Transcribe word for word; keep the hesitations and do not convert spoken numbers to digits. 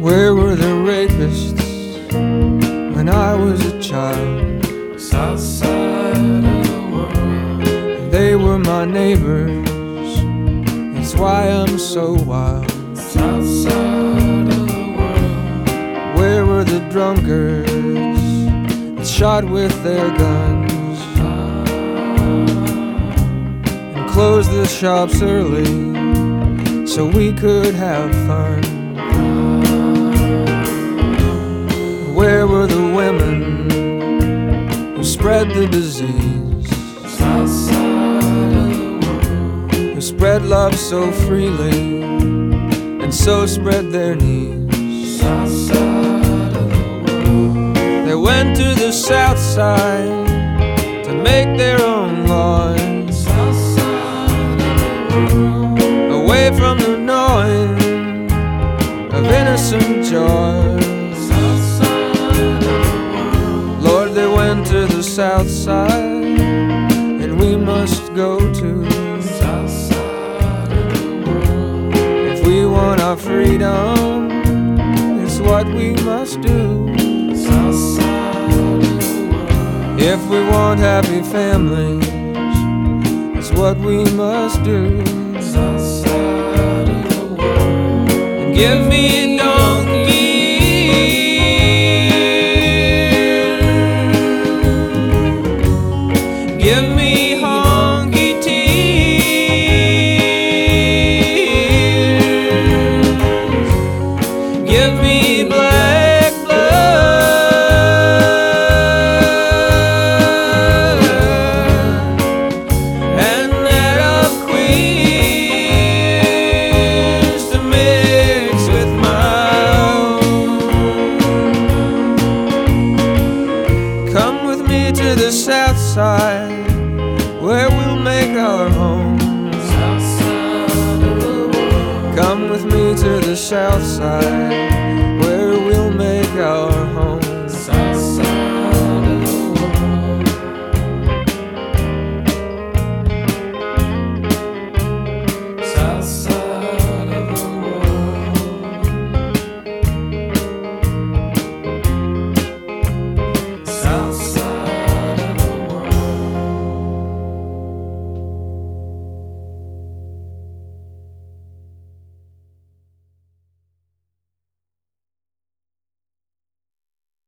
Where were the rapists when I was a child? South side of the world. They were my neighbors, that's why I'm so wild. South side of the world. Where were the drunkards that shot with their guns and closed the shops early so we could have fun? Where were the women who spread the disease, South side of the world. who spread love so freely and so spread their knees? South side of the world. They went to the south side to make their own laws, South side of the world. away from the noise of innocent joy. South side of the world. Lord, they went to the south side, and we must go to. South side of the world. If we want our freedom, it's what we must do. South side of the world. If we want happy families, it's what we must do. South side of the world. And give me a donkey, give me honky tears, give me black blood, and that of queers to mix with my own. Come with me to the south side, where we'll make our home. South side of the world. Come with me to the south side,